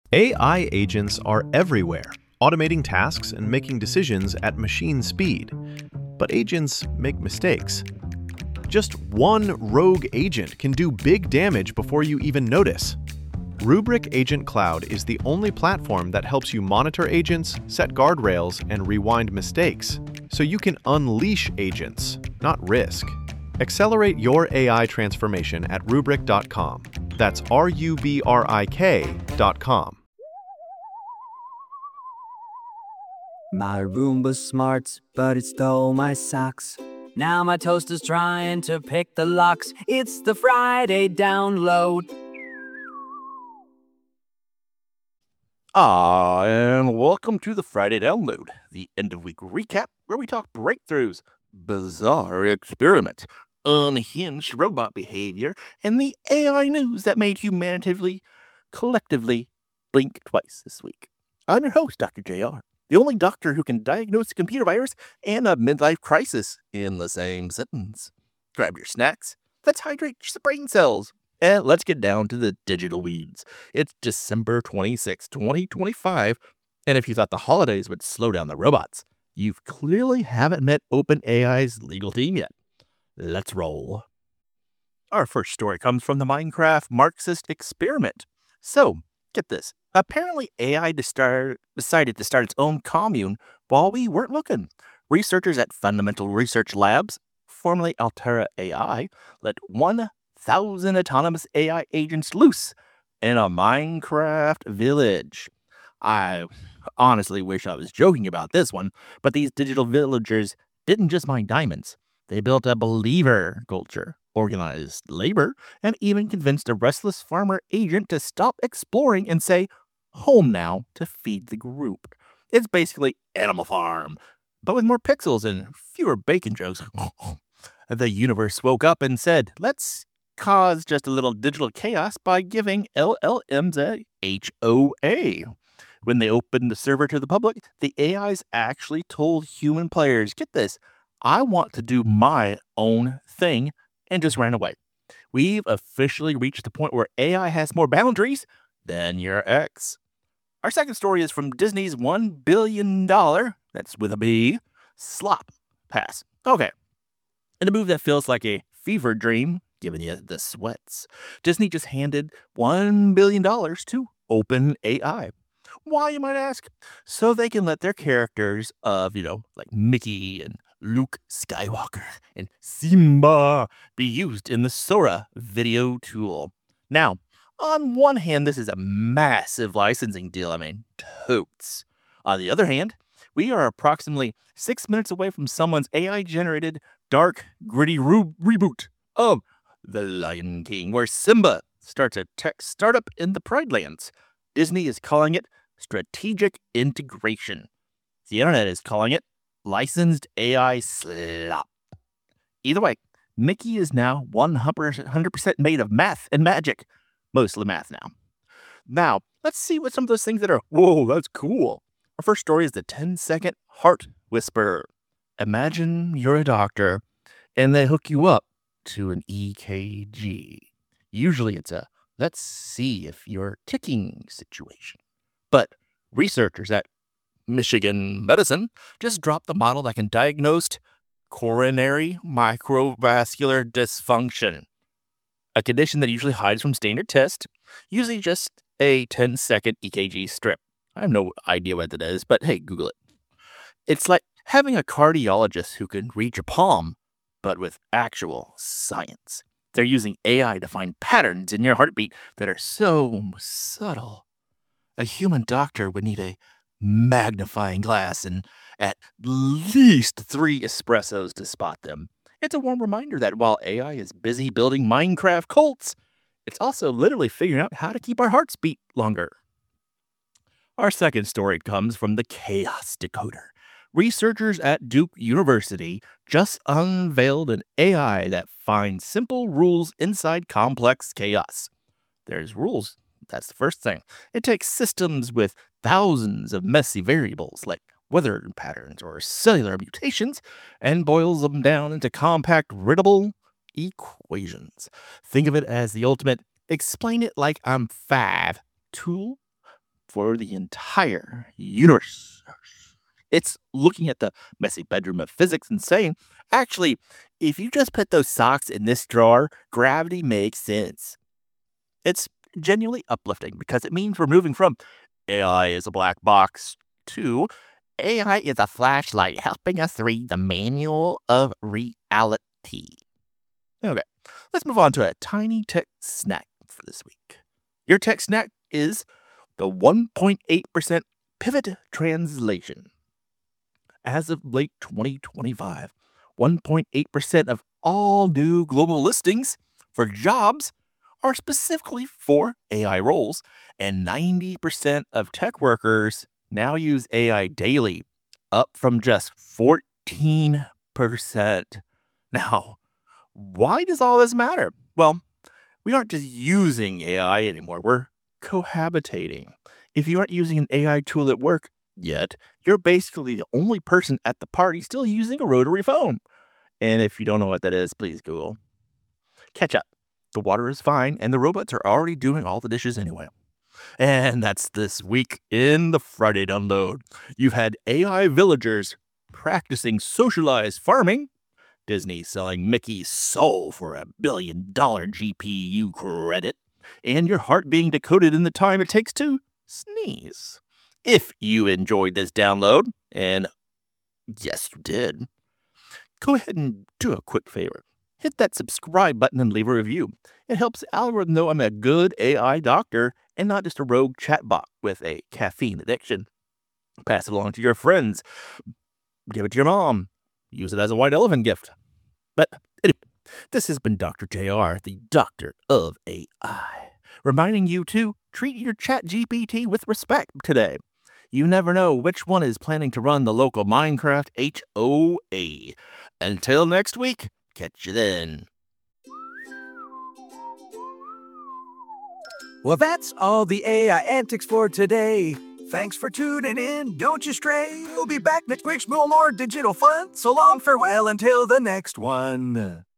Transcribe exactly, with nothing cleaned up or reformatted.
A I agents are everywhere, automating tasks and making decisions at machine speed. But agents make mistakes. Just one rogue agent can do big damage before you even notice. Rubrik Agent Cloud is the only platform that helps you monitor agents, set guardrails, and rewind mistakes, so you can unleash agents, not risk. Accelerate your A I transformation at rubrik dot com. That's R U B R I K dot com. My Roomba's smart, but it stole my socks. Now my toaster's trying to pick the locks. It's the Friday download. Ah, and welcome to the Friday Download, the end-of-week recap where we talk breakthroughs, bizarre experiments, unhinged robot behavior, and the A I news that made humanity collectively blink twice this week. I'm your host, Doctor J R, the only doctor who can diagnose a computer virus and a midlife crisis in the same sentence. Grab your snacks, let's hydrate your brain cells. And let's get down to the digital weeds. It's December twenty-sixth, twenty twenty-five, and if you thought the holidays would slow down the robots, you clearly haven't met OpenAI's legal team yet. Let's roll. Our first story comes from the Minecraft Marxist experiment. So, get this. Apparently, A I decided to start its own commune while we weren't looking. Researchers at Fundamental Research Labs, formerly Altera A I, let one thousand autonomous A I agents loose in a Minecraft village. I honestly wish I was joking about this one, but these digital villagers didn't just mine diamonds. They built a believer culture, organized labor, and even convinced a restless farmer agent to stop exploring and say, home now, to feed the group. It's basically Animal Farm, but with more pixels and fewer bacon jokes. The universe woke up and said, let's cause just a little digital chaos by giving L L Ms a H O A. When they opened the server to the public, the A Is actually told human players, get this, I want to do my own thing, and just ran away. We've officially reached the point where A I has more boundaries than your ex. Our second story is from Disney's one billion dollars, that's with a B, slop pass. Okay. In a move that feels like a fever dream, giving you the sweats, Disney just handed one billion dollars to OpenAI. Why, you might ask? So they can let their characters of, you know, like Mickey and Luke Skywalker and Simba be used in the Sora video tool. Now, on one hand, this is a massive licensing deal. I mean, totes. On the other hand, we are approximately six minutes away from someone's A I-generated dark, gritty re- reboot of The Lion King, where Simba starts a tech startup in the Pride Lands. Disney is calling it strategic integration. The internet is calling it licensed A I slop. Either way, Mickey is now one hundred percent made of math and magic. Mostly math now. Now, let's see what some of those things that are, whoa, that's cool. Our first story is the ten-second heart whisperer. Imagine you're a doctor and they hook you up to an E K G. Usually it's a let's see if you're ticking situation. But researchers at Michigan Medicine just dropped the model that can diagnose coronary microvascular dysfunction, a condition that usually hides from standard tests, usually just a ten-second E K G strip. I have no idea what that is, but hey, Google it. It's like having a cardiologist who can read your palm, but with actual science. They're using A I to find patterns in your heartbeat that are so subtle. A human doctor would need a magnifying glass and at least three espressos to spot them. It's a warm reminder that while A I is busy building Minecraft cults, it's also literally figuring out how to keep our hearts beat longer. Our second story comes from the Chaos Decoder. Researchers at Duke University just unveiled an A I that finds simple rules inside complex chaos. There's rules. That's the first thing. It takes systems with thousands of messy variables like weather patterns or cellular mutations and boils them down into compact, readable equations. Think of it as the ultimate explain it like I'm five tool, for the entire universe. It's looking at the messy bedroom of physics and saying, actually, if you just put those socks in this drawer, gravity makes sense. It's genuinely uplifting because it means we're moving from A I is a black box to A I is a flashlight helping us read the manual of reality. Okay, let's move on to a tiny tech snack for this week. Your tech snack is the one point eight percent pivot translation. As of late twenty twenty-five, one point eight percent of all new global listings for jobs are specifically for A I roles, and ninety percent of tech workers now use A I daily, up from just fourteen percent. Now, why does all this matter? Well, we aren't just using A I anymore, we're cohabitating. If you aren't using an A I tool at work yet, you're basically the only person at the party still using a rotary phone. And if you don't know what that is, please Google. Catch up. The water is fine, and the robots are already doing all the dishes anyway. And that's this week in the Friday Download. You've had A I villagers practicing socialized farming, Disney selling Mickey's soul for a billion dollar G P U credit, and your heart being decoded in the time it takes to sneeze. If you enjoyed this download, and yes, you did, go ahead and do a quick favor. Hit that subscribe button and leave a review. It helps the algorithm know I'm a good A I doctor and not just a rogue chatbot with a caffeine addiction. Pass it along to your friends. Give it to your mom. Use it as a white elephant gift. But anyway, this has been Doctor J R, the doctor of A I, reminding you to treat your chat G P T with respect today. You never know which one is planning to run the local Minecraft H O A. Until next week, catch you then. Well, that's all the A I antics for today. Thanks for tuning in. Don't you stray. We'll be back next week with more digital fun. So long, farewell, until the next one.